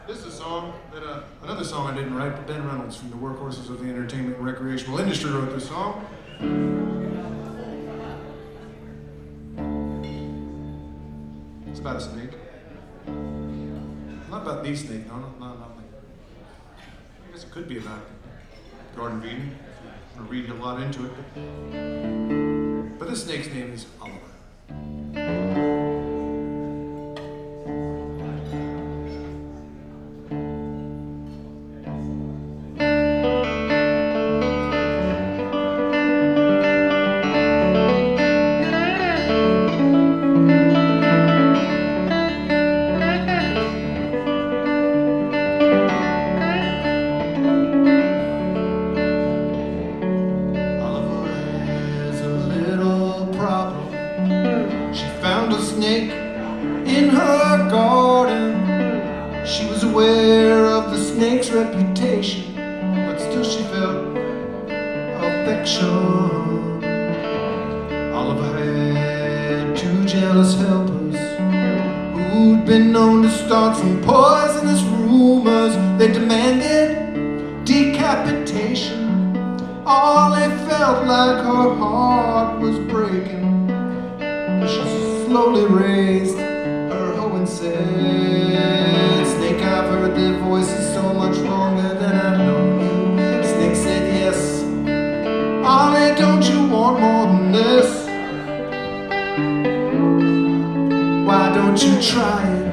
This is a song that another song I didn't write, but Ben Reynolds from the Workhorses of the Entertainment and Recreational Industry wrote this song. It's about a snake. Not about the snake, no, not like. I guess it could be about Garden of Eden. If you read a lot into it. But this snake's name is Oliver. Snake in her garden. She was aware of the snake's reputation, but still she felt affection. Oliver had two jealous helpers who'd been known to start some poisonous rumors. They demanded decapitation. Ollie felt like her heart was breaking. She slowly raised her hoe and said, Snake, I've heard their voices so much longer than I've known you. Snake said, yes. Ollie, don't you want more than this? Why don't you try it?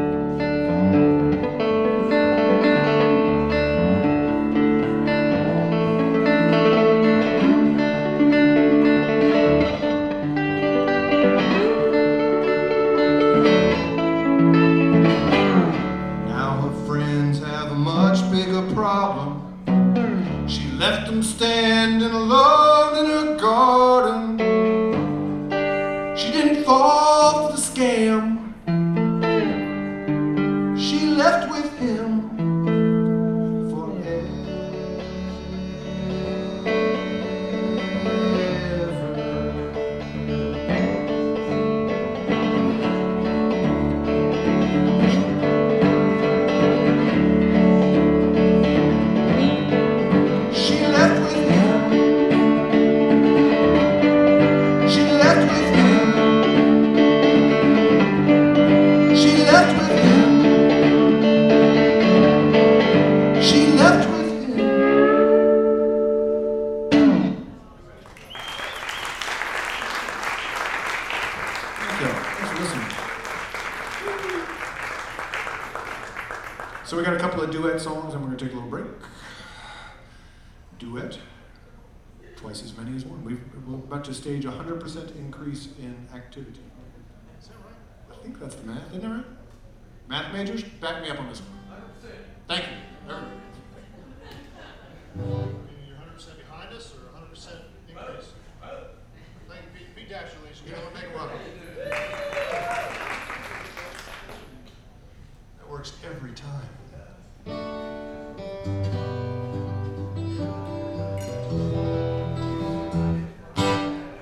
Problem. She left him standing alone in her garden. She didn't fall for the scam. She left with him forever. So we got a couple of duet songs and we're going to take a little break. Duet, twice as many as one. We're about to stage a 100% increase in activity. Is that right? I think that's the math, isn't that right? Math majors, back me up on this one. 100%. Thank you. You're 100% behind us or 100% increase? Thank you, Pete Dasher, ladies and gentlemen. Make it welcome. That works every time.